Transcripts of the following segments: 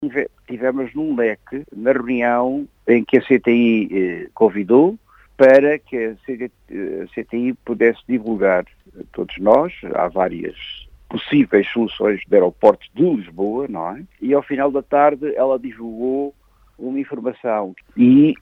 Tivemos num leque na reunião em que a CTI convidou para que a CTI pudesse divulgar a todos nós. Há várias possíveis soluções de aeroportos de Lisboa, não é? E ao final da tarde ela divulgou uma informação e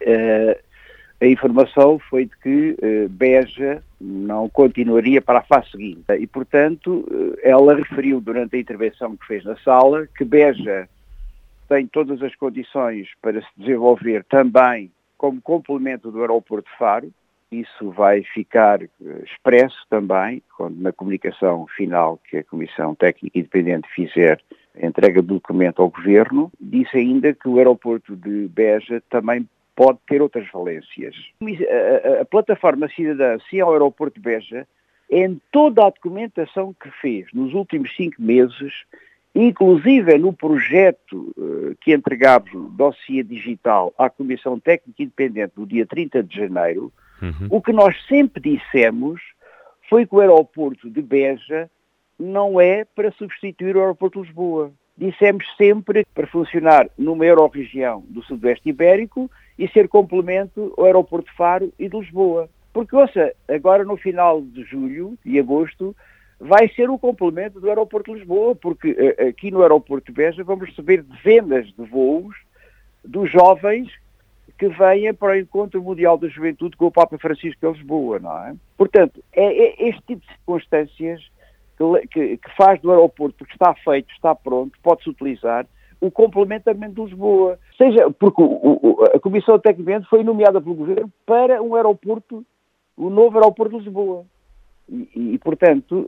a informação foi de que Beja não continuaria para a fase seguinte. E, portanto, ela referiu durante a intervenção que fez na sala que Beja tem todas as condições para se desenvolver também como complemento do aeroporto de Faro. Isso vai ficar expresso também, quando na comunicação final que a Comissão Técnica Independente fizer a entrega do documento ao Governo. Disse ainda que o aeroporto de Beja também pode ter outras valências. A plataforma cidadã Sim ao Aeroporto de Beja, em toda a documentação que fez nos últimos 5 meses, inclusive no projeto que entregámos o dossiê digital à Comissão Técnica Independente no dia 30 de janeiro, o que nós sempre dissemos foi que o aeroporto de Beja não é para substituir o aeroporto de Lisboa. Dissemos sempre para funcionar numa euro-região do Sudoeste Ibérico e ser complemento ao aeroporto de Faro e de Lisboa. Porque, ouça, agora no final de julho e agosto vai ser o complemento do aeroporto de Lisboa, porque aqui no aeroporto de Beja vamos receber dezenas de voos dos jovens que venham para o Encontro Mundial da Juventude com o Papa Francisco em Lisboa, não é? Portanto, é este tipo de circunstâncias que faz do aeroporto, porque está feito, está pronto, pode-se utilizar, o complementamento de Lisboa. Seja, porque a Comissão Técnica foi nomeada pelo Governo para um aeroporto, o novo aeroporto de Lisboa. E portanto,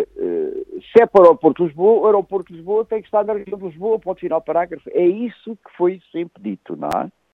se é para o aeroporto de Lisboa, o aeroporto de Lisboa tem que estar na região de Lisboa, ponto final parágrafo. É isso que foi sempre dito, não é?